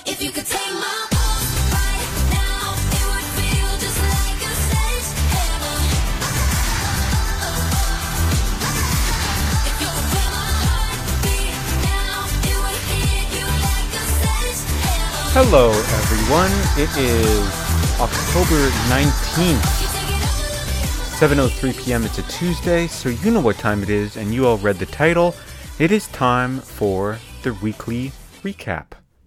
If you could take my pulse right now, it would feel just like a sledgehammer. If you could feel my heartbeat now, it would hit you like a sledgehammer. Hello, everyone. It is October 19th, 7:03 p.m. It's a Tuesday, so you know what time it is, and you all read the title. It is time for the weekly recap.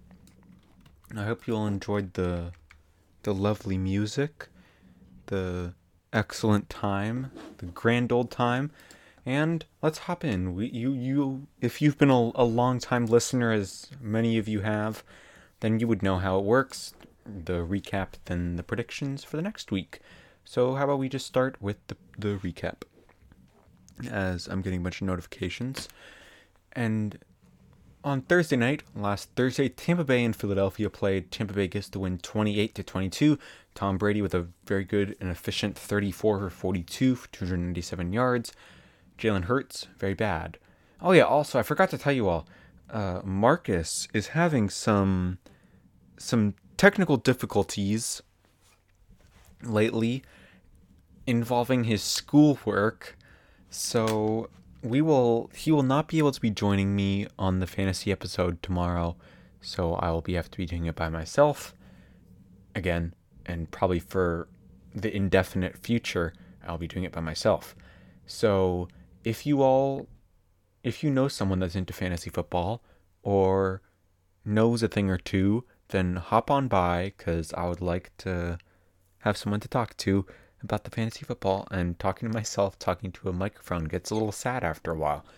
I hope you all enjoyed the lovely music, the excellent time, the grand old time, and let's hop in. If you've been a long-time listener, as many of you have, then you would know how it works. The recap, then the predictions for the next week. So how about we just start with the recap, as I'm getting a bunch of notifications. And on Thursday night, last Thursday, Tampa Bay and Philadelphia played. Tampa Bay gets the win 28-22. Tom Brady with a very good and efficient 34 for 42 for 297 yards. Jalen Hurts, very bad. Oh yeah, also I forgot to tell you all, Marcus is having some technical difficulties lately involving his schoolwork, so he will not be able to be joining me on the fantasy episode tomorrow, so I will have to be doing it by myself again, and probably for the indefinite future I'll be doing it by myself. So if you know someone that's into fantasy football or knows a thing or two, then hop on by, because I would like to have someone to talk to about the fantasy football, and talking to myself, talking to a microphone gets a little sad after a while.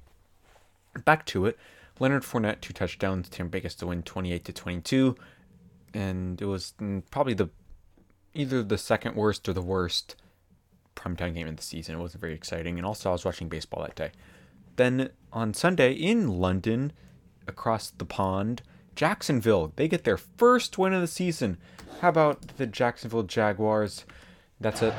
Back to it. Leonard Fournette, 2 touchdowns. Tampa Bay gets to win 28-22, and it was probably either the second worst or the worst primetime game of the season. It wasn't very exciting, and also I was watching baseball that day. Then on Sunday in London, across the pond, Jacksonville, they get their first win of the season. How about the Jacksonville Jaguars? That's a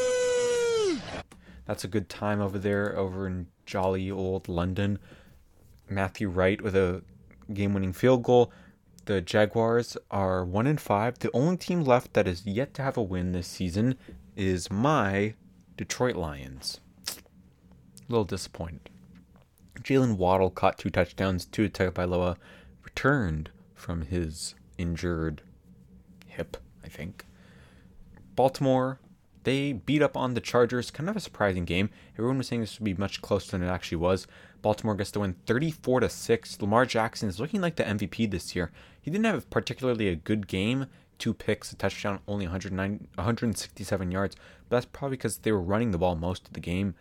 good time over in jolly old London. Matthew Wright with a game-winning field goal. The Jaguars are 1-5. The only team left that is yet to have a win this season is my Detroit Lions. A little disappointed. Jalen Waddle caught 2 touchdowns. Tua Tagovailoa returned from his injured hip, I think. Baltimore, they beat up on the Chargers. Kind of a surprising game. Everyone was saying this would be much closer than it actually was. Baltimore gets to win 34-6. Lamar Jackson is looking like the MVP this year. He didn't have particularly a good game. 2 picks, a touchdown, only 167 yards. But that's probably because they were running the ball most of the game.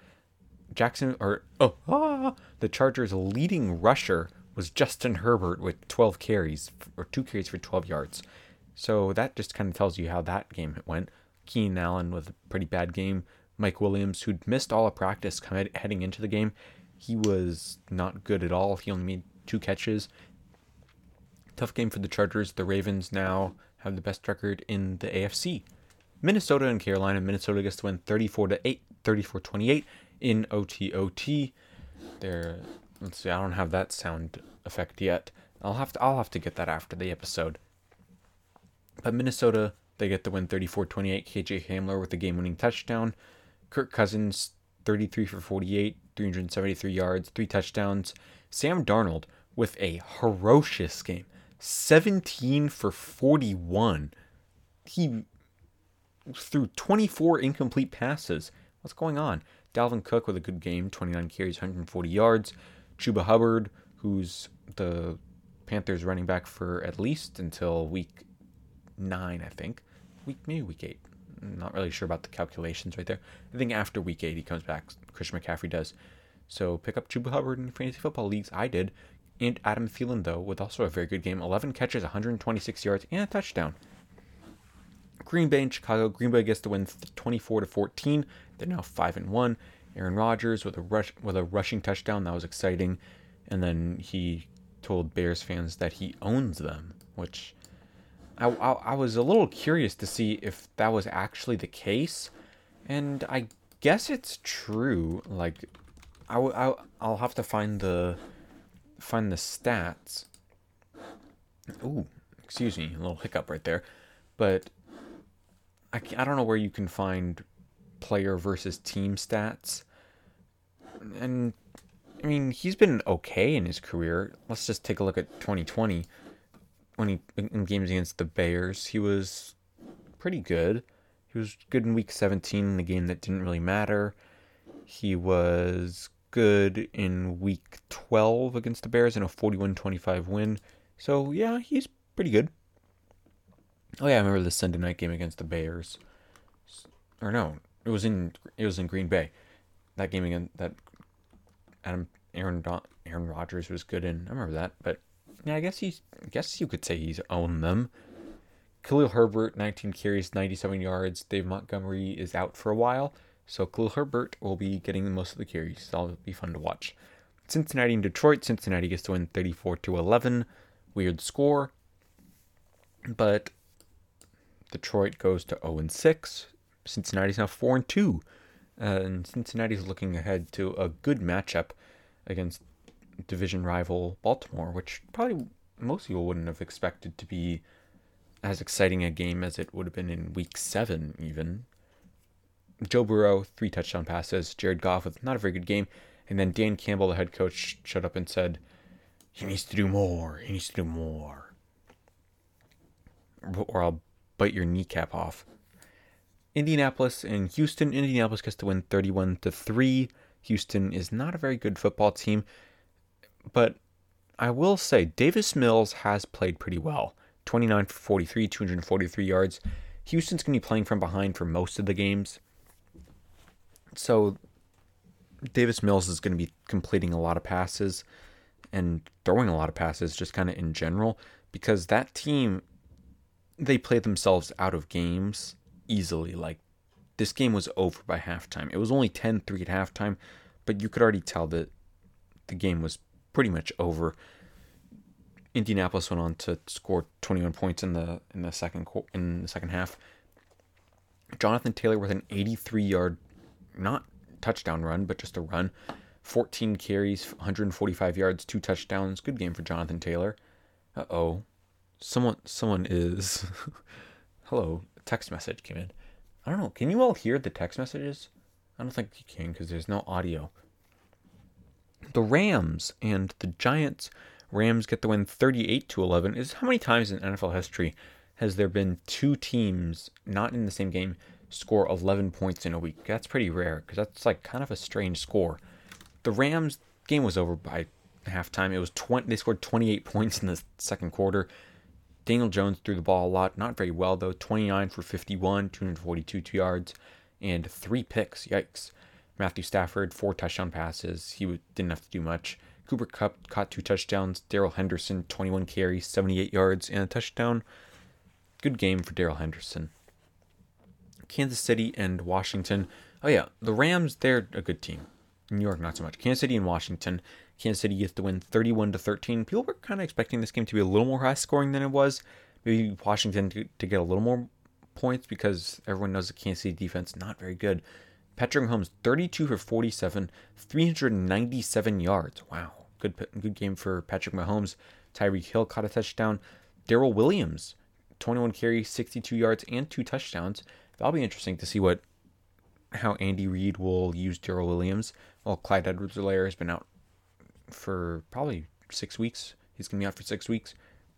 The Chargers' leading rusher was Justin Herbert with 12 carries, or 2 carries for 12 yards. So that just kind of tells you how that game went. Keenan Allen with a pretty bad game. Mike Williams, who'd missed all of practice heading into the game, he was not good at all. He only made 2 catches. Tough game for the Chargers. The Ravens now have the best record in the AFC. Minnesota and Carolina. Minnesota gets to win 34-28 in OT. Let's see, I don't have that sound effect yet. I'll have to get that after the episode. But Minnesota, they get the win 34-28. KJ Hamler with the game-winning touchdown. Kirk Cousins, 33 for 48, 373 yards, 3 touchdowns. Sam Darnold with a ferocious game, 17 for 41. He threw 24 incomplete passes. What's going on? Dalvin Cook with a good game, 29 carries, 140 yards. Chuba Hubbard, who's the Panthers running back for at least until week 9, I think. Maybe week 8. I'm not really sure about the calculations right there. I think after week 8 he comes back. Christian McCaffrey does. So pick up Chuba Hubbard in fantasy football leagues. I did. And Adam Thielen, though, with also a very good game. 11 catches, 126 yards, and a touchdown. Green Bay and Chicago. Green Bay gets the win 24-14. They're now 5-1. Aaron Rodgers with a rushing touchdown. That was exciting. And then he told Bears fans that he owns them, which I was a little curious to see if that was actually the case. And I guess it's true. Like, I'll have to find the stats. Ooh, Excuse me, a little hiccup right there. But I don't know where you can find player versus team stats. And I mean, he's been okay in his career. Let's just take a look at 2020 when he in games against the Bears. He was pretty good. He was good in week 17 in a game that didn't really matter. He was good in week 12 against the Bears in a 41-25 win. So, yeah, he's pretty good. Oh yeah, I remember the Sunday night game against the Bears. Or no, it was in Green Bay. That game again that Aaron Rodgers was good in. I remember that, but yeah, I guess you could say he's owned them. Khalil Herbert, 19 carries, 97 yards. Dave Montgomery is out for a while, so Khalil Herbert will be getting most of the carries. That'll be fun to watch. Cincinnati and Detroit. Cincinnati gets to win 34-11. Weird score, but Detroit goes to 0-6. Cincinnati's now 4-2. And Cincinnati's looking ahead to a good matchup against division rival Baltimore, which probably most people wouldn't have expected to be as exciting a game as it would have been in week 7 even. Joe Burrow, 3 touchdown passes. Jared Goff with not a very good game. And then Dan Campbell, the head coach, shut up and said, he needs to do more. He needs to do more. Or I'll bite your kneecap off. Indianapolis and Houston. Indianapolis gets to win 31-3. Houston is not a very good football team, but I will say Davis Mills has played pretty well. 29 for 43, 243 yards. Houston's going to be playing from behind for most of the games. So Davis Mills is going to be completing a lot of passes and throwing a lot of passes just kind of in general, because that team, they play themselves out of games easily. Like, this game was over by halftime. It was only 10-3 at halftime, but you could already tell that the game was pretty much over. Indianapolis went on to score 21 points in the second half. Jonathan Taylor with an 83-yard, not touchdown run, but just a run. 14 carries, 145 yards, 2 touchdowns. Good game for Jonathan Taylor. Uh-oh. Someone is... Hello. A text message came in. I don't know. Can you all hear the text messages? I don't think you can because there's no audio. The Rams and the Giants. Rams get the win 38-11. Is how many times in NFL history has there been 2 teams not in the same game score 11 points in a week? That's pretty rare because that's like kind of a strange score. The Rams game was over by halftime. It was they scored 28 points in the second quarter. Daniel Jones threw the ball a lot, not very well though. 29 for 51, 242 yards, and 3 picks. Yikes. Matthew Stafford, 4 touchdown passes. He didn't have to do much. Cooper Kupp caught 2 touchdowns. Darrell Henderson, 21 carries, 78 yards, and a touchdown. Good game for Darrell Henderson. Kansas City and Washington. Oh yeah, the Rams, they're a good team. New York, not so much. Kansas City and Washington. Kansas City gets to win 31-13. People were kind of expecting this game to be a little more high scoring than it was. Maybe Washington to get a little more points because everyone knows the Kansas City defense not very good. Patrick Mahomes, 32 for 47, 397 yards. Wow, good game for Patrick Mahomes. Tyreek Hill caught a touchdown. Darrell Williams, 21 carries, 62 yards, and 2 touchdowns. That'll be interesting to see how Andy Reid will use Darrell Williams. Well, Clyde Edwards-Helaire has been out for probably 6 weeks. He's going to be out for 6 weeks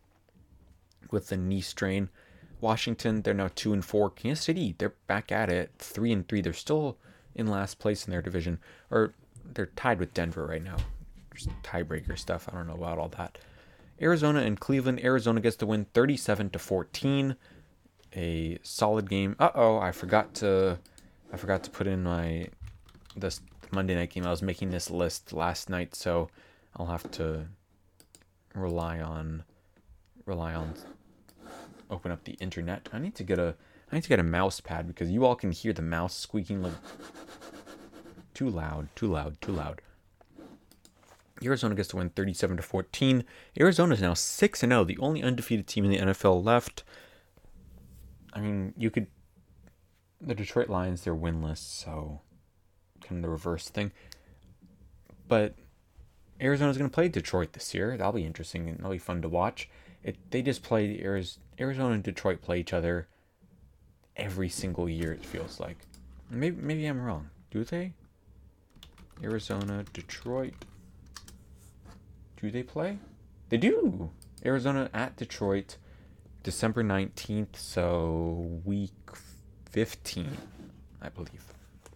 with the knee strain. Washington, they're now 2-4. Kansas City, they're back at it, 3-3. They're still in last place in their division, or they're tied with Denver right now. Just tiebreaker stuff. I don't know about all that. Arizona and Cleveland. Arizona gets the win 37-14. A solid game. I forgot to put in this Monday night game. I was making this list last night, so I'll have to rely on open up the internet. I need to get a mouse pad because you all can hear the mouse squeaking like too loud. Arizona gets to win 37-14. Arizona is now 6-0, the only undefeated team in the NFL left. I mean, the Detroit Lions, they're winless, so kind of the reverse thing. But Arizona's going to play Detroit this year. That'll be interesting and that'll be fun to watch. They just play Arizona and Detroit play each other every single year. It feels like. Maybe I'm wrong. Do they? Arizona, Detroit. Do they play? They do. Arizona at Detroit, December 19th. So week 15, I believe.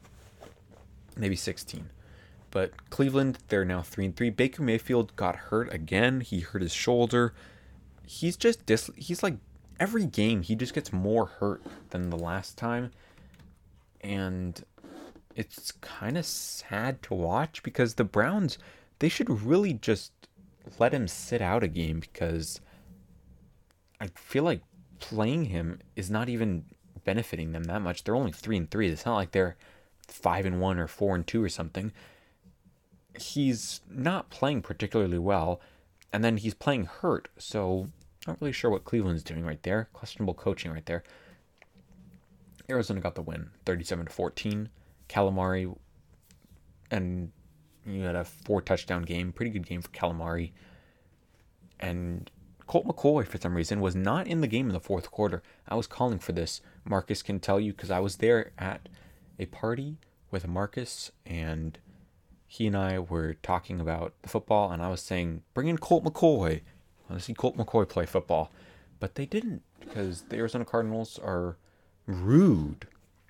Maybe 16. But Cleveland, they're now 3-3. Baker Mayfield got hurt again. He hurt his shoulder. He's like every game he just gets more hurt than the last time. And it's kind of sad to watch because the Browns, they should really just let him sit out a game because I feel like playing him is not even benefiting them that much. They're only 3-3. It's not like they're 5-1 or 4-2 or something. He's not playing particularly well, and then he's playing hurt, so not really sure what Cleveland's doing right there. Questionable coaching right there. Arizona got the win, 37-14. Calamari, and you had a 4-touchdown game, pretty good game for Calamari. And Colt McCoy, for some reason, was not in the game in the fourth quarter. I was calling for this. Marcus can tell you because I was there at a party with Marcus, and he and I were talking about the football, and I was saying, bring in Colt McCoy. I want to see Colt McCoy play football. But they didn't, because the Arizona Cardinals are rude.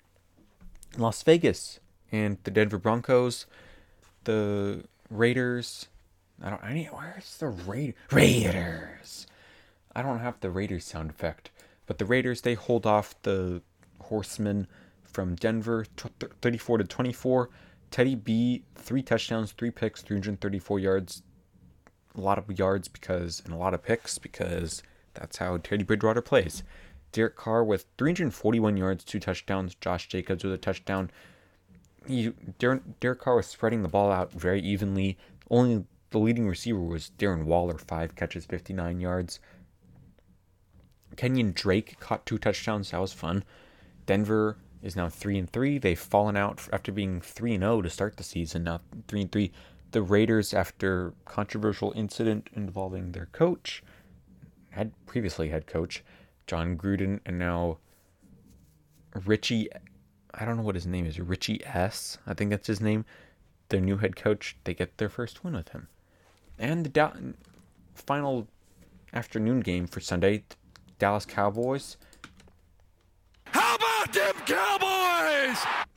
Las Vegas and the Denver Broncos, the Raiders. Where's the Raiders? I don't have the Raiders sound effect. But the Raiders, they hold off the Horsemen from Denver, 34-24. Teddy B, 3 touchdowns, 3 picks, 334 yards. A lot of yards and a lot of picks because that's how Teddy Bridgewater plays. Derek Carr with 341 yards, 2 touchdowns. Josh Jacobs with a touchdown. Derek Carr was spreading the ball out very evenly. Only the leading receiver was Darren Waller, 5 catches, 59 yards. Kenyon Drake caught 2 touchdowns. That was fun. Denver is now 3-3. They've fallen out after being 3-0 to start the season. Now 3-3. The Raiders, after controversial incident involving their coach, previously head coach John Gruden, and now Richie, I don't know what his name is, Richie S. I think that's his name. Their new head coach, they get their first win with him. And the final afternoon game for Sunday, Dallas Cowboys. How about them Cowboys?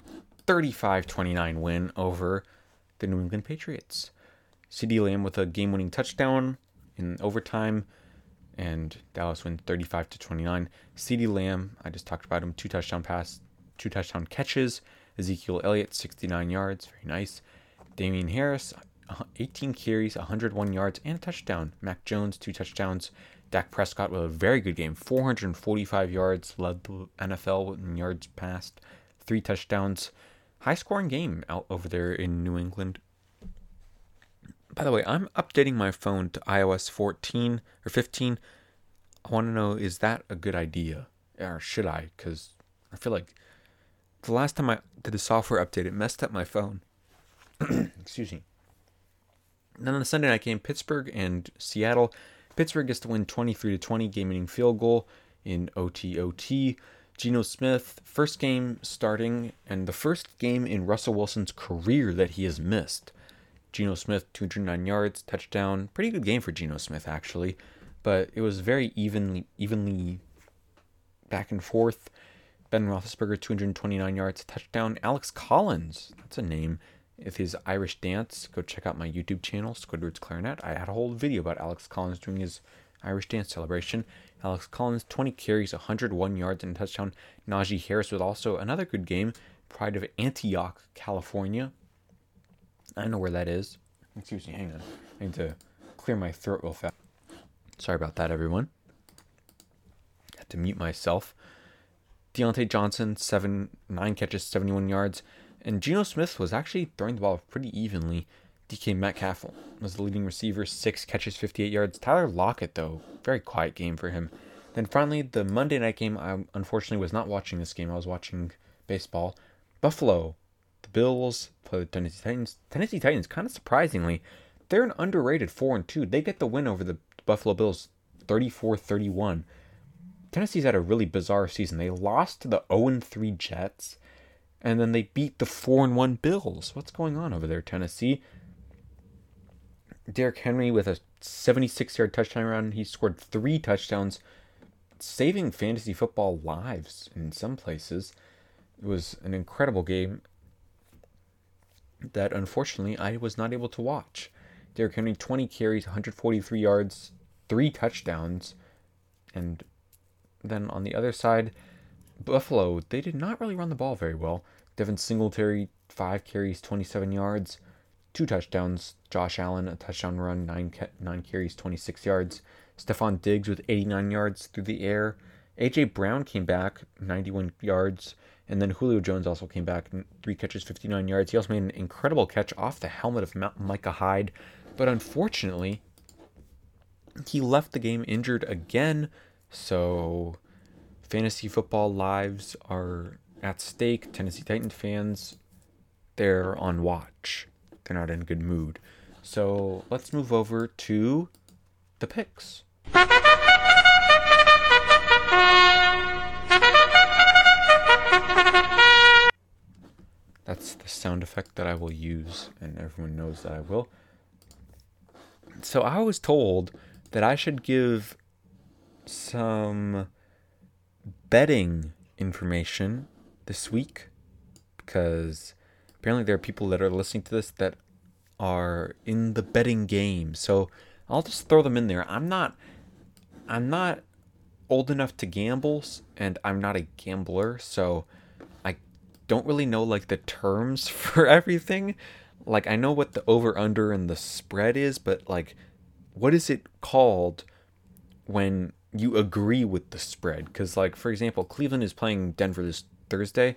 35-29 win over the New England Patriots. CeeDee Lamb with a game-winning touchdown in overtime, and Dallas wins 35-29. CeeDee Lamb, I just talked about him, 2 touchdown catches. Ezekiel Elliott, 69 yards, very nice. Damian Harris, 18 carries, 101 yards, and a touchdown. Mac Jones, 2 touchdowns. Dak Prescott with a very good game, 445 yards, led the NFL in yards passed, 3 touchdowns. High-scoring game out over there in New England. By the way, I'm updating my phone to iOS 14 or 15. I want to know, is that a good idea? Or should I? Because I feel like the last time I did a software update, it messed up my phone. Excuse me. Then on the Sunday night game, Pittsburgh and Seattle. Pittsburgh gets to win 23-20, game-winning field goal in OT. Geno Smith, first game starting, and the first game in Russell Wilson's career that he has missed. Geno Smith, 209 yards, touchdown. Pretty good game for Geno Smith, actually. But it was very evenly back and forth. Ben Roethlisberger, 229 yards, touchdown. Alex Collins, that's a name. With his Irish dance, go check out my YouTube channel, Squidward's Clarinet. I had a whole video about Alex Collins doing his Irish dance celebration. Alex Collins, 20 carries, 101 yards, and a touchdown. Najee Harris with also another good game. Pride of Antioch, California. I know where that is. Excuse me, hang on. I need to clear my throat real fast. Sorry about that, everyone. Had to mute myself. Deontay Johnson, 9 catches, 71 yards. And Geno Smith was actually throwing the ball pretty evenly. DK Metcalf was the leading receiver, 6 catches, 58 yards. Tyler Lockett, though, very quiet game for him. Then finally, the Monday night game, I unfortunately was not watching this game. I was watching baseball. Buffalo, the Bills play the Tennessee Titans. Tennessee Titans, kind of surprisingly, they're an underrated 4-2. They get the win over the Buffalo Bills 34-31. Tennessee's had a really bizarre season. They lost to the 0-3 Jets, and then they beat the 4-1 Bills. What's going on over there, Tennessee? Derrick Henry with a 76-yard touchdown run. He scored 3 touchdowns, saving fantasy football lives in some places. It was an incredible game that, unfortunately, I was not able to watch. Derrick Henry, 20 carries, 143 yards, 3 touchdowns. And then on the other side, Buffalo, they did not really run the ball very well. Devin Singletary, 5 carries, 27 yards, 2 touchdowns. Josh Allen, a touchdown run, 9 carries, 26 yards. Stephon Diggs with 89 yards through the air. A.J. Brown came back, 91 yards. And then Julio Jones also came back, 3 catches, 59 yards. He also made an incredible catch off the helmet of Micah Hyde. But unfortunately, he left the game injured again. So fantasy football lives are at stake. Tennessee Titans fans, they're on watch. They're not in a good mood. So let's move over to the picks. That's the sound effect that I will use, and everyone knows that I will. So I was told that I should give some betting information this week, because apparently there are people that are listening to this that are in the betting game. So I'll just throw them in there. I'm not old enough to gamble, and I'm not a gambler, so I don't really know like the terms for everything. Like, I know what the over under and the spread is, but like, what is it called when you agree with the spread? Because, like, for example, Cleveland is playing Denver this Thursday,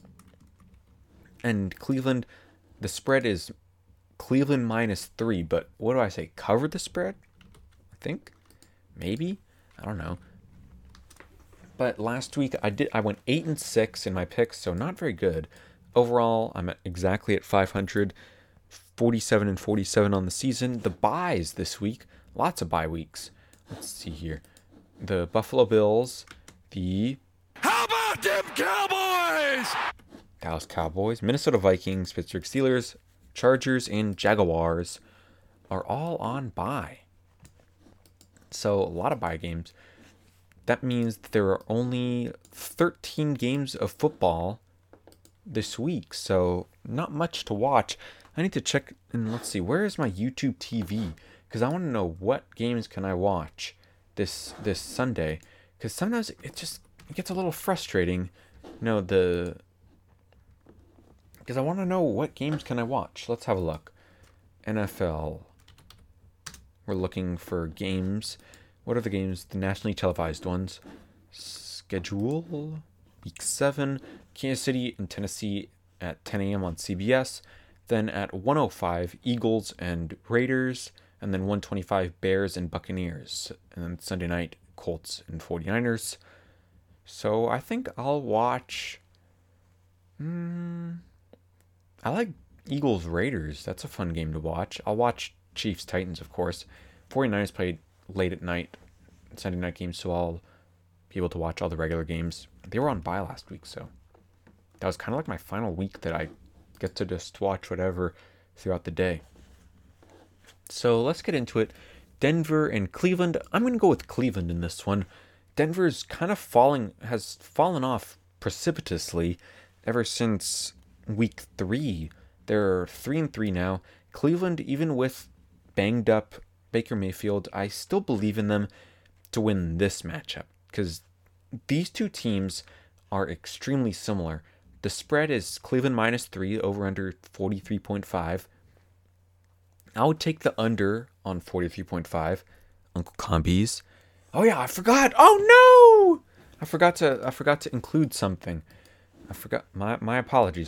and Cleveland, the spread is Cleveland -3, but what do I say? Cover the spread? I think, maybe, I don't know. But last week I went 8-6 in my picks, so not very good. Overall, I'm exactly at 500, 47-47 on the season. The buys this week, lots of bye weeks. Let's see here. The Buffalo Bills, the How about them Cowboys? Dallas Cowboys, Minnesota Vikings, Pittsburgh Steelers, Chargers, and Jaguars are all on bye. So a lot of bye games. That means that there are only 13 games of football this week, so not much to watch. I need to check, and let's see, where is my YouTube TV? Because I want to know what games can I watch this Sunday. Because sometimes it gets a little frustrating. Because I want to know what games can I watch. Let's have a look. NFL. We're looking for games. What are the games? The nationally televised ones. Schedule. Week 7. Kansas City and Tennessee at 10 a.m. on CBS. Then at 1:05, Eagles and Raiders. And then 1:25, Bears and Buccaneers. And then Sunday night, Colts and 49ers. So I think I'll watch... I like Eagles Raiders. That's a fun game to watch. I'll watch Chiefs Titans, of course. 49ers played late at night, Sunday night games, so I'll be able to watch all the regular games. They were on bye last week, so that was kind of like my final week that I get to just watch whatever throughout the day. So let's get into it. Denver and Cleveland. I'm going to go with Cleveland in this one. Denver's kind of has fallen off precipitously ever since week 3. They're 3-3 now. Cleveland, even with banged up Baker Mayfield, I still believe in them to win this matchup, because these two teams are extremely similar. The spread is Cleveland -3, over under 43.5. I would take the under on 43.5. Uncle Combies. Oh yeah, I forgot. Oh no! I forgot to include something. I forgot. My apologies.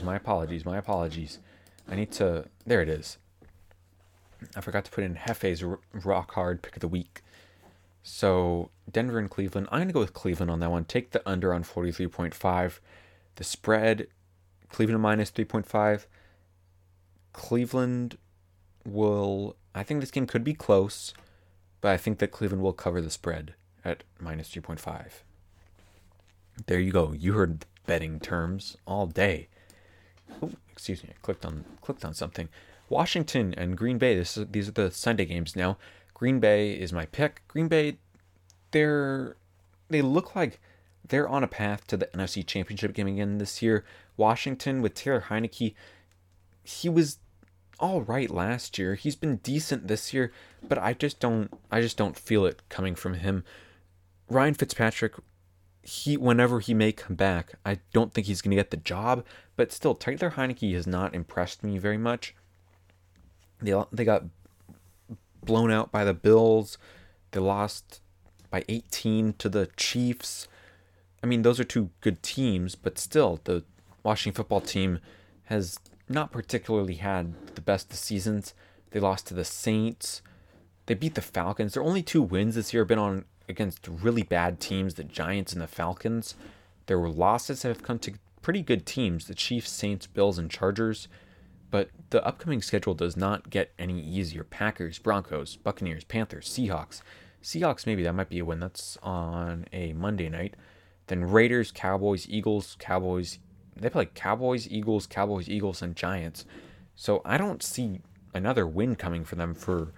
I need to. There it is. I forgot to put in Hefe's rock hard pick of the week. So Denver and Cleveland. I'm gonna go with Cleveland on that one. Take the under on 43.5. The spread, Cleveland -3.5. Cleveland will. I think this game could be close, but I think that Cleveland will cover the spread at minus 3.5. There you go. You heard the betting terms all day. Oh, excuse me. I clicked on something. Washington and Green Bay. These are the Sunday games now. Green Bay is my pick. Green Bay, they look like they're on a path to the NFC Championship game again this year. Washington with Taylor Heineke, he was all right last year. He's been decent this year, but I just don't feel it coming from him. Ryan Fitzpatrick, whenever he may come back, I don't think he's going to get the job, but still, Taylor Heineke has not impressed me very much. They got blown out by the Bills. They lost by 18 to the Chiefs. I mean, those are two good teams, but still, the Washington football team has not particularly had the best of seasons. They lost to the Saints. They beat the Falcons. Their only two wins this year have been on against really bad teams, the Giants and the Falcons. There were losses that have come to pretty good teams, the Chiefs, Saints, Bills, and Chargers. But the upcoming schedule does not get any easier. Packers, Broncos, Buccaneers, Panthers, Seahawks. Seahawks, maybe that might be a win. That's on a Monday night. Then Raiders, Cowboys, Eagles, Cowboys. They play Cowboys, Eagles, and Giants. So I don't see another win coming for them for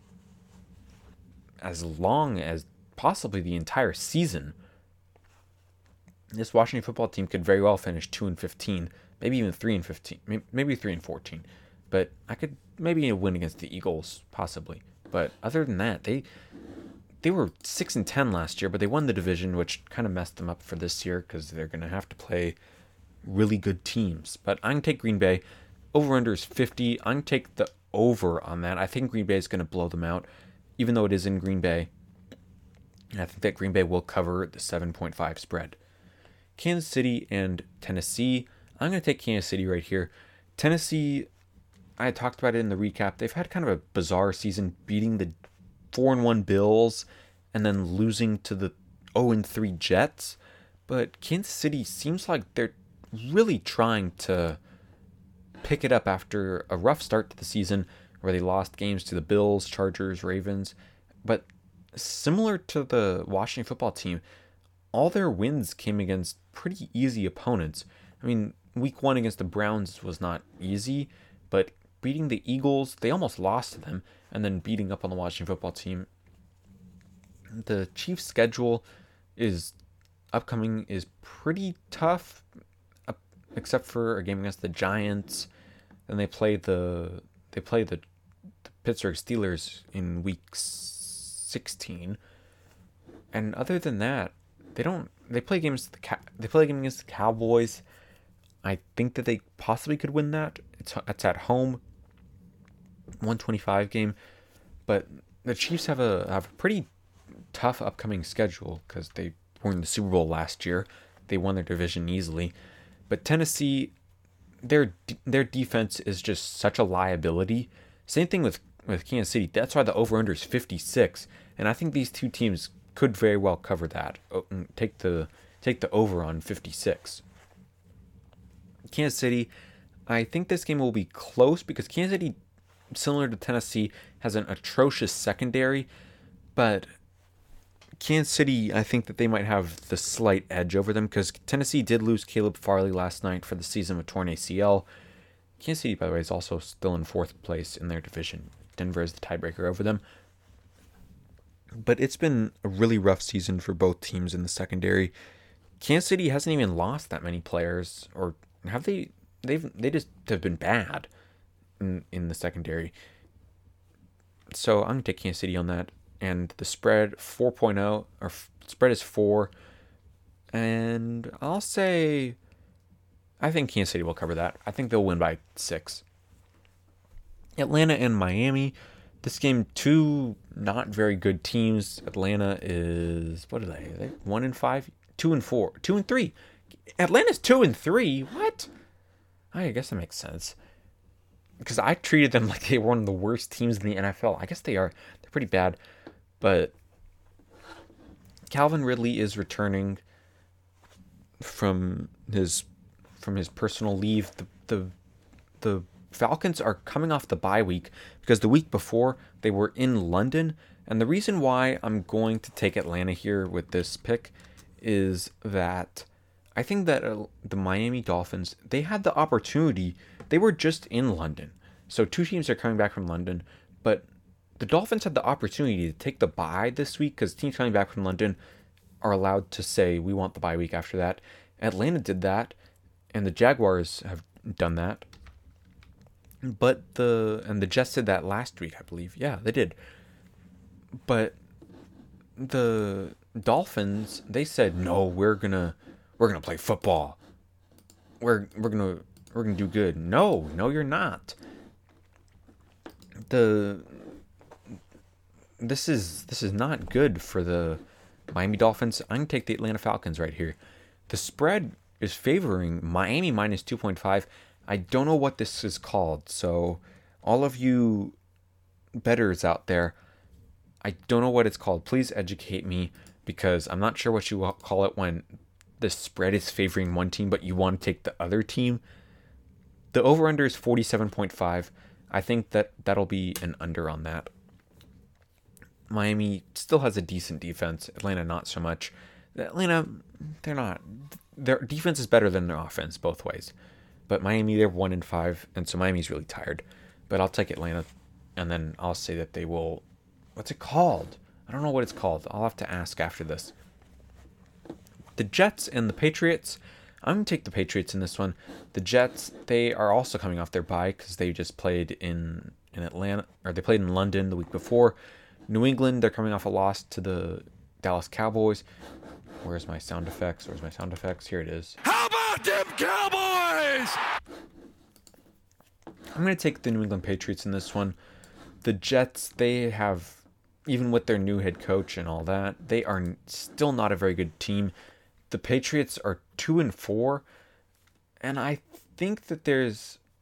as long as possibly the entire season. This Washington football team could very well finish 2-15, maybe even 3-15, maybe 3-14. But I could maybe win against the Eagles, possibly. But other than that, they were 6-10 last year, but they won the division, which kind of messed them up for this year because they're going to have to play really good teams. But I'm going to take Green Bay. Over-under is 50. I'm going to take the over on that. I think Green Bay is going to blow them out, even though it is in Green Bay. And I think that Green Bay will cover the 7.5 spread. Kansas City and Tennessee. I'm going to take Kansas City right here. Tennessee, I talked about it in the recap. They've had kind of a bizarre season, beating the 4-1 Bills and then losing to the 0-3 Jets. But Kansas City seems like they're really trying to pick it up after a rough start to the season where they lost games to the Bills, Chargers, Ravens. But similar to the Washington football team, all their wins came against pretty easy opponents. I mean, week 1 against the Browns was not easy, but beating the Eagles, they almost lost to them, and then beating up on the Washington football team. The Chiefs' schedule upcoming is pretty tough, except for a game against the Giants. Then they play the Pittsburgh Steelers in week 16. And other than that, they play games against the Cowboys. I think that they possibly could win that. It's at home. 125 game, but the Chiefs have a pretty tough upcoming schedule because they were in the Super Bowl last year. They won their division easily, but Tennessee, their defense is just such a liability. Same thing with Kansas City. That's why the over/under is 56, and I think these two teams could very well cover that. Take the over on 56. Kansas City, I think this game will be close because Kansas City, similar to Tennessee, has an atrocious secondary, but Kansas City, I think that they might have the slight edge over them because Tennessee did lose Caleb Farley last night for the season with torn ACL. Kansas City, by the way, is also still in 4th place in their division. Denver is the tiebreaker over them. But it's been a really rough season for both teams in the secondary. Kansas City hasn't even lost that many players, or have they? They just have been bad in the secondary. So I'm going to take Kansas City on that. And the spread, 4.0, or spread is 4. And I'll say, I think Kansas City will cover that. I think they'll win by 6. Atlanta and Miami. This game, two not very good teams. Atlanta is, what are they? Are they 1-5? 2-4. 2-3. Atlanta's 2-3. What? I guess that makes sense. Because I treated them like they were one of the worst teams in the NFL. I guess they are. They're pretty bad. But Calvin Ridley is returning from his personal leave. The Falcons are coming off the bye week because the week before they were in London. And the reason why I'm going to take Atlanta here with this pick is that I think that the Miami Dolphins, they had the opportunity. They were just in London. So two teams are coming back from London, but the Dolphins had the opportunity to take the bye this week because teams coming back from London are allowed to say, we want the bye week after that. Atlanta did that, and the Jaguars have done that. But the Jets did that last week, I believe. Yeah, they did. But the Dolphins, they said, no, we're gonna play football. We're gonna do good. No, you're not. This is not good for the Miami Dolphins. I'm gonna take the Atlanta Falcons right here. The spread is favoring Miami minus 2.5. I don't know what this is called, so all of you bettors out there, I don't know what it's called. Please educate me, because I'm not sure what you call it when the spread is favoring one team, but you want to take the other team. The over-under is 47.5. I think that'll be an under on that. Miami still has a decent defense. Atlanta, not so much. Atlanta, their defense is better than their offense both ways. But Miami, they're 1-5, and so Miami's really tired. But I'll take Atlanta, and then I'll say that they will. What's it called? I don't know what it's called. I'll have to ask after this. The Jets and the Patriots. I'm going to take the Patriots in this one. The Jets, they are also coming off their bye because they just played in Atlanta, or they played in London the week before. New England, they're coming off a loss to the Dallas Cowboys. Where's my sound effects? Here it is. How about them Cowboys? I'm going to take the New England Patriots in this one. The Jets, they have, even with their new head coach and all that, they are still not a very good team. The Patriots are 2-4, and I think that they're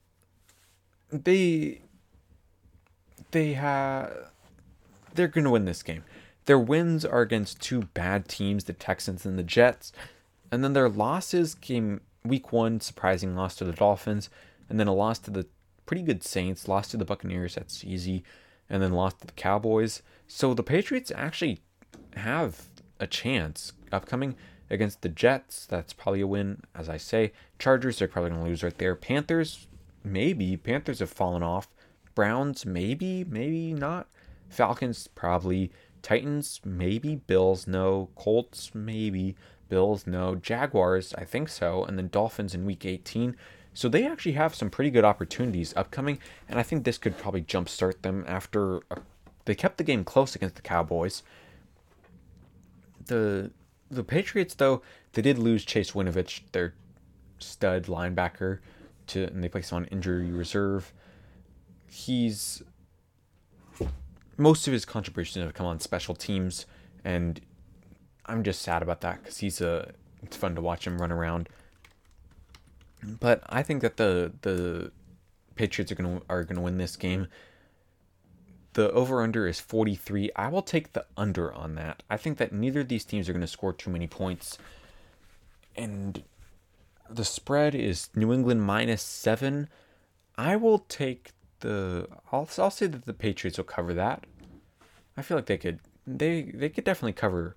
going to win this game. Their wins are against two bad teams, the Texans and the Jets. And then their losses came week 1, surprising loss to the Dolphins. And then a loss to the pretty good Saints, lost to the Buccaneers, that's easy. And then lost to the Cowboys. So the Patriots actually have a chance upcoming against the Jets. That's probably a win, as I say. Chargers, they're probably going to lose right there. Panthers, maybe. Panthers have fallen off. Browns, maybe not. Falcons, probably. Titans, maybe. Bills, no. Colts, maybe. Bills, no. Jaguars, I think so. And then Dolphins in week 18. So they actually have some pretty good opportunities upcoming. And I think this could probably jumpstart them after they kept the game close against the Cowboys. The Patriots, though, they did lose Chase Winovich, their stud linebacker, and they placed him on injury reserve. Most of his contributions have come on special teams, and I'm just sad about that because it's fun to watch him run around. But I think that the Patriots are gonna win this game. The over-under is 43. I will take the under on that. I think that neither of these teams are going to score too many points. And the spread is New England -7. I will take I'll say that the Patriots will cover that. I feel like they could definitely cover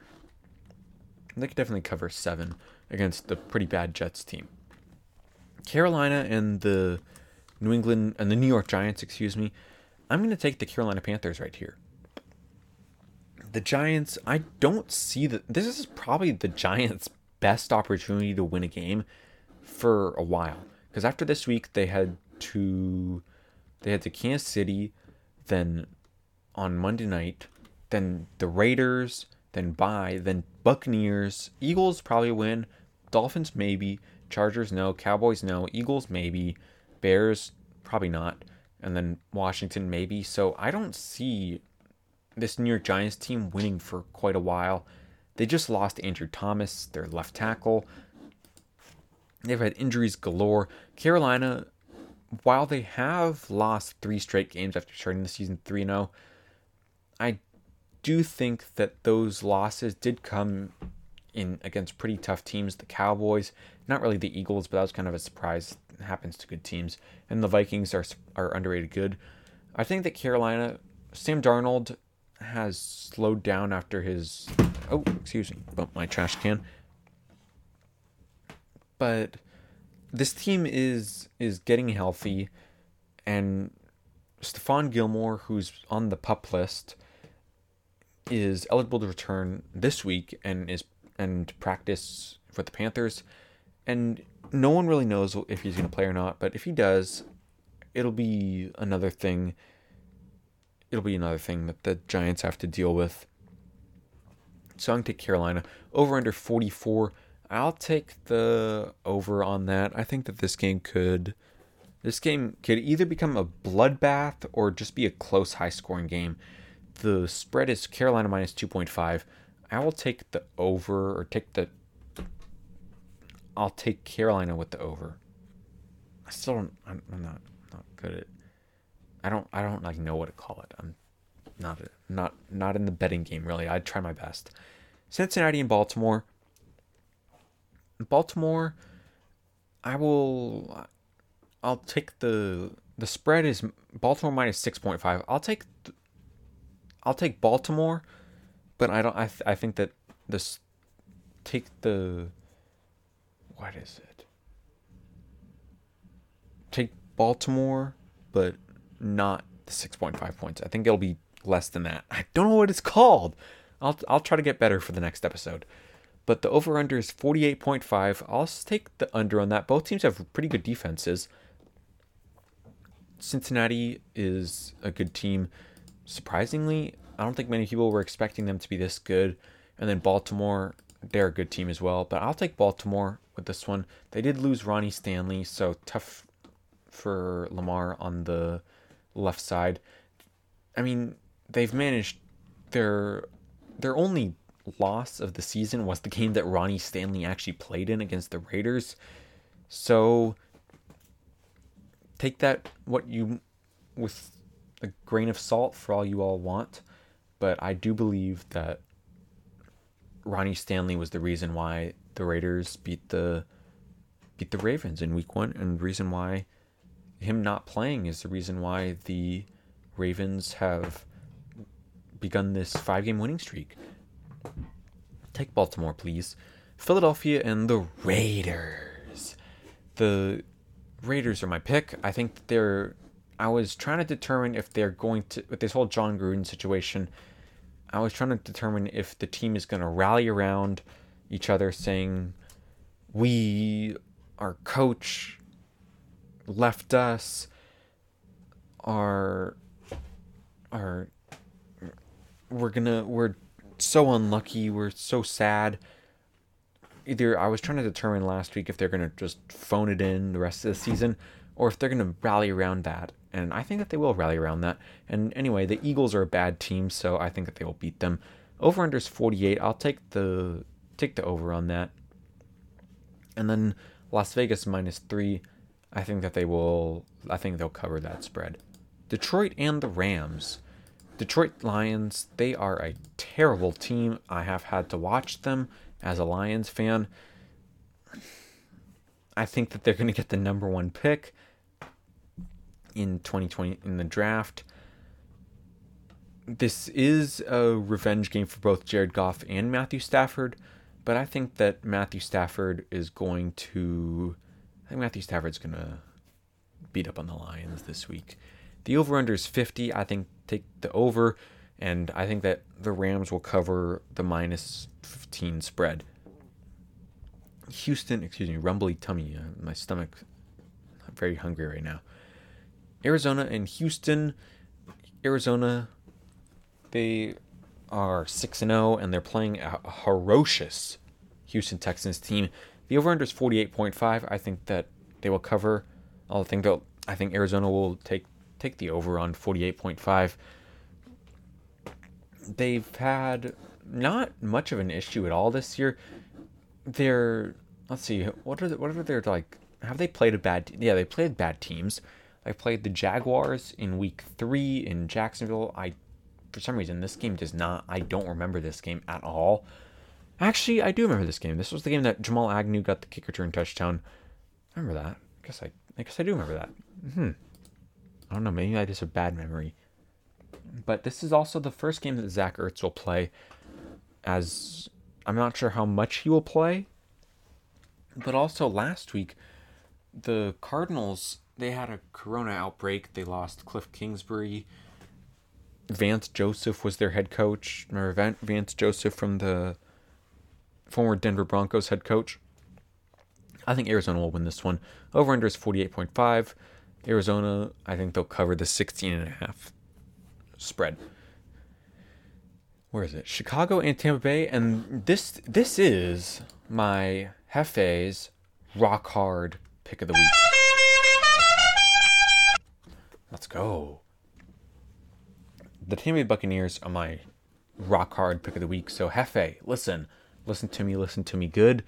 7 against the pretty bad Jets team. Carolina and the New York Giants, I'm going to take the Carolina Panthers right here. The Giants, I don't see this is probably the Giants' best opportunity to win a game for a while. Because after this week, they had to Kansas City, then on Monday night, then the Raiders, then Buccaneers. Eagles probably win. Dolphins maybe. Chargers no. Cowboys no. Eagles maybe. Bears probably not. And then Washington maybe. So I don't see this New York Giants team winning for quite a while. They just lost Andrew Thomas, their left tackle. They've had injuries galore. Carolina, while they have lost 3 straight games after starting the season 3-0, I do think that those losses did come in against pretty tough teams. The Cowboys, not really the Eagles, but that was kind of a surprise. It happens to good teams. And the Vikings are underrated good. I think that Carolina, Sam Darnold has slowed down after his... Oh, excuse me. Bumped my trash can. But this team is getting healthy. And Stephon Gilmore, who's on the PUP list, is eligible to return this week and practice for the Panthers. And no one really knows if he's going to play or not. But if he does, it'll be another thing. It'll be another thing that the Giants have to deal with. So I'm going to take Carolina. Over under 44. I'll take the over on that. I think that this game could either become a bloodbath or just be a close, high-scoring game. The spread is Carolina minus 2.5. I will take the over, or I'll take Carolina with the over. I still don't. I'm not good at. I don't like know what to call it. I'm not in the betting game really. I'd try my best. Cincinnati and Baltimore. Baltimore, I'll take the spread is Baltimore minus 6.5. I'll take Baltimore, but I think that take the, what is it? Take Baltimore, but not the 6.5 points. I think it'll be less than that. I don't know what it's called. I'll try to get better for the next episode. But the over-under is 48.5. I'll take the under on that. Both teams have pretty good defenses. Cincinnati is a good team. Surprisingly, I don't think many people were expecting them to be this good. And then Baltimore, they're a good team as well. But I'll take Baltimore with this one. They did lose Ronnie Stanley, so tough for Lamar on the left side. I mean, they've managed their only loss of the season was the game that Ronnie Stanley actually played in against the Raiders. So take that with a grain of salt for all you all want. But I do believe that Ronnie Stanley was the reason why the Raiders beat the Ravens in week 1, and the reason why him not playing is the reason why the Ravens have begun this 5-game winning streak. Take Baltimore, please. Philadelphia and the Raiders. The Raiders are my pick. I think I was trying to determine if they're going to, with this whole John Gruden situation, I was trying to determine if the team is going to rally around each other saying, our coach left us, we're so unlucky, we're so sad. Either I was trying to determine last week if they're going to just phone it in the rest of the season, or if they're going to rally around that. And I think that they will rally around that. And anyway, the Eagles are a bad team, so I think that they will beat them. Over-under is 48. I'll take the over on that. And then Las Vegas minus 3. I think they'll cover that spread. Detroit and the Rams. Detroit Lions, they are a terrible team. I have had to watch them as a Lions fan. I think that they're going to get the number 1 pick in 2020 in the draft. This is a revenge game for both Jared Goff and Matthew Stafford, but I think that Matthew Stafford's going to beat up on the Lions this week. The over-under is 50. I think take the over, and I think that the Rams will cover the minus 15 spread. Rumbly tummy. My stomach, I'm very hungry right now. Arizona and Houston. Arizona, they are 6-0, and they're playing a ferocious Houston Texans team. The over-under is 48.5. I think that they will cover. I think Arizona will take the over on 48.5. They've had not much of an issue at all this year. Let's see, what are their like? Have they played a bad? Yeah, they played bad teams. They played the Jaguars in week 3 in Jacksonville. For some reason, this game does not. I don't remember this game at all. Actually, I do remember this game. This was the game that Jamal Agnew got the kick return touchdown. I remember that. I guess I do remember that. I don't know. Maybe I just have bad memory. But this is also the first game that Zach Ertz will play. As I'm not sure how much he will play. But also last week, the Cardinals, they had a corona outbreak. They lost Cliff Kingsbury. Vance Joseph was their head coach. Remember Vance Joseph from the former Denver Broncos head coach? I think Arizona will win this one. Over-under is 48.5. Arizona, I think they'll cover the 16.5 spread. Where is it? Chicago and Tampa Bay. And this is my Hefe's rock hard pick of the week. Let's go. The Tampa Bay Buccaneers are my rock hard pick of the week. So Hefe, listen to me good.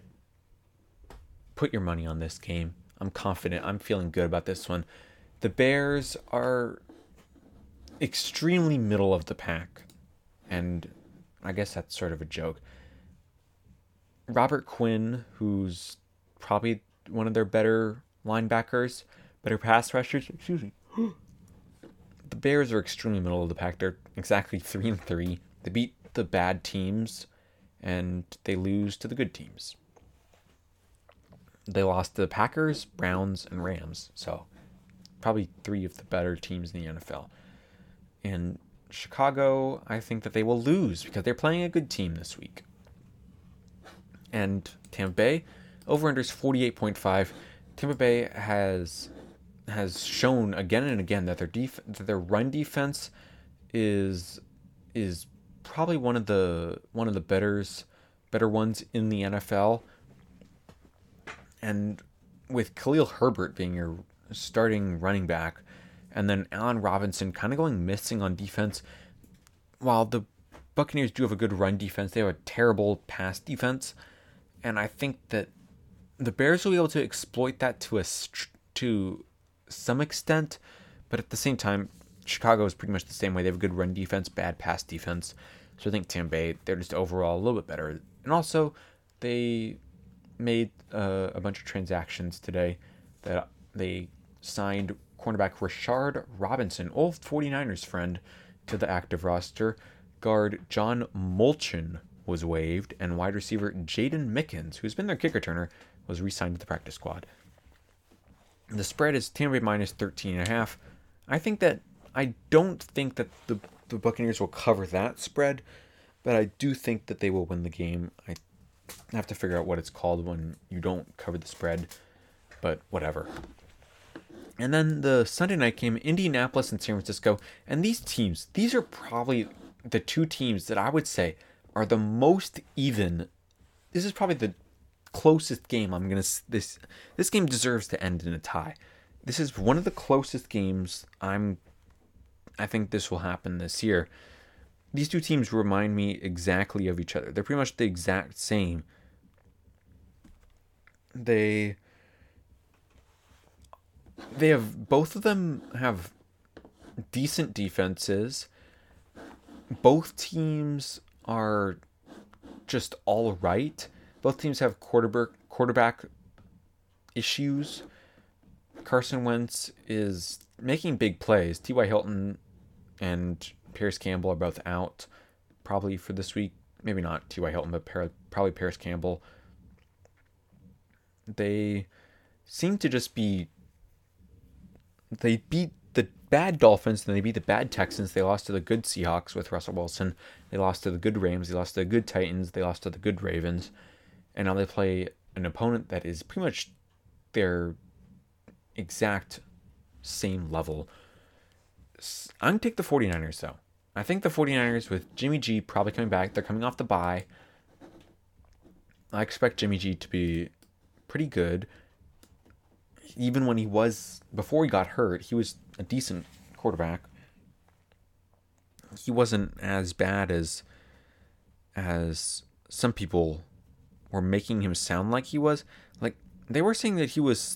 Put your money on this game. I'm confident. I'm feeling good about this one. The Bears are extremely middle of the pack. And I guess that's sort of a joke. Robert Quinn, who's probably one of their better linebackers, better pass rushers, The Bears are extremely middle of the pack. They're exactly 3-3. They beat the bad teams, and they lose to the good teams. They lost to the Packers, Browns, and Rams. So, probably three of the better teams in the NFL. And Chicago, I think that they will lose because they're playing a good team this week. And Tampa Bay, over-under is 48.5. Tampa Bay has shown again and again that their run defense is probably one of the better ones in the NFL. And with Khalil Herbert being your starting running back, and then Allen Robinson kind of going missing on defense, while the Buccaneers do have a good run defense, they have a terrible pass defense, and I think that the Bears will be able to exploit that to some extent, but at the same time, Chicago is pretty much the same way. They have a good run defense, bad pass defense. So I think Tampa Bay, they're just overall a little bit better. And also, they made a bunch of transactions today that they signed cornerback Rashard Robinson, old 49ers friend, to the active roster. Guard John Molchin was waived, and wide receiver Jaden Mickens, who's been their kick returner, was re-signed to the practice squad. The spread is Tampa Bay minus 13.5. I don't think that the Buccaneers will cover that spread, but I do think that they will win the game. I have to figure out what it's called when you don't cover the spread, but whatever. And then the Sunday night game, Indianapolis and San Francisco. And these are probably the two teams that I would say are the most even. This is probably the closest game this game deserves to end in a tie. This is one of the closest games I think this will happen this year. These two teams remind me exactly of each other. They're pretty much the exact same. They have, both of them have decent defenses. Both teams are just all right. Both teams have quarterback issues. Carson Wentz is making big plays. T.Y. Hilton and Paris Campbell are both out probably for this week. Maybe not T.Y. Hilton, but probably Paris Campbell. They seem to just be... They beat the bad Dolphins, and they beat the bad Texans. They lost to the good Seahawks with Russell Wilson. They lost to the good Rams. They lost to the good Titans. They lost to the good Ravens. And now they play an opponent that is pretty much their exact same level. I'm going to take the 49ers, though. I think the 49ers, with Jimmy G probably coming back, they're coming off the bye. I expect Jimmy G to be pretty good. Even when before he got hurt, he was a decent quarterback. He wasn't as bad as some people were making him sound like he was. Like, they were saying that he was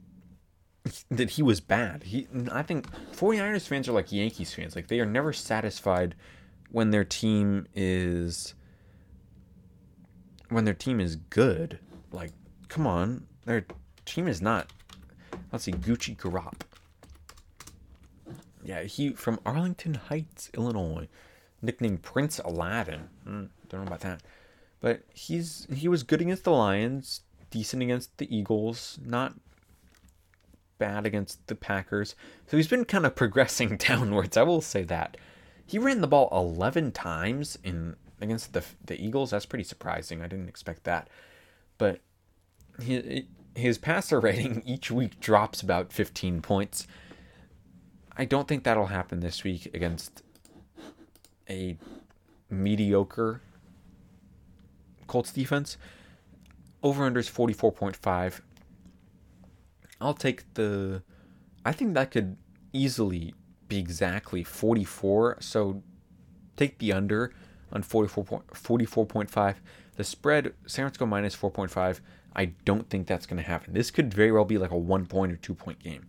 bad. I think 49ers fans are like Yankees fans. Like, they are never satisfied when their team is when their team is good. Like, come on. Their team is not. Let's see, Gucci Garop. Yeah, he from Arlington Heights, Illinois. Nicknamed Prince Aladdin. Don't know about that. But he was good against the Lions, decent against the Eagles, not bad against the Packers. So he's been kind of progressing downwards, I will say that. He ran the ball 11 times against the Eagles. That's pretty surprising. I didn't expect that. But his passer rating each week drops about 15 points. I don't think that'll happen this week against a mediocre Colts defense. Over-under is 44.5. I'll take I think that could easily be exactly 44. So take the under on 44.5. The spread, San Francisco minus 4.5. I don't think that's going to happen. This could very well be like a 1 point or 2 point game.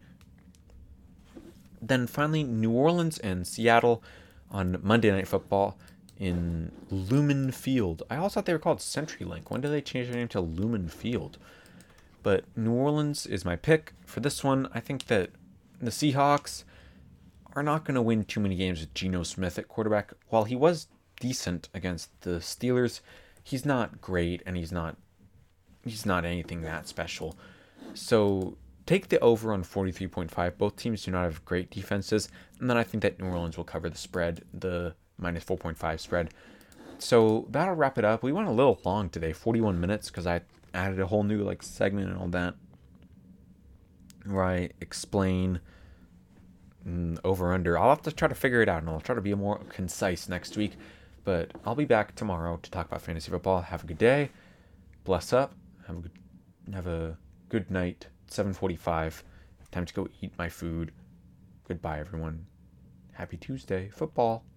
Then finally, New Orleans and Seattle on Monday Night Football in Lumen Field. I always thought they were called CenturyLink. When did they change their name to Lumen Field? But New Orleans is my pick for this one. I think that the Seahawks are not going to win too many games with Geno Smith at quarterback. While he was decent against the Steelers, he's not great, and he's not anything that special. So take the over on 43.5. Both teams do not have great defenses. And then I think that New Orleans will cover the spread, the minus 4.5 spread. So that'll wrap it up. We went a little long today, 41 minutes, because I added a whole new segment and all that, where I explain over under. I'll have to try to figure it out, and I'll try to be more concise next week. But I'll be back tomorrow to talk about fantasy football. Have a good day. Bless up. Have a good night. 7:45. Time to go eat my food. Goodbye, everyone. Happy Tuesday. Football.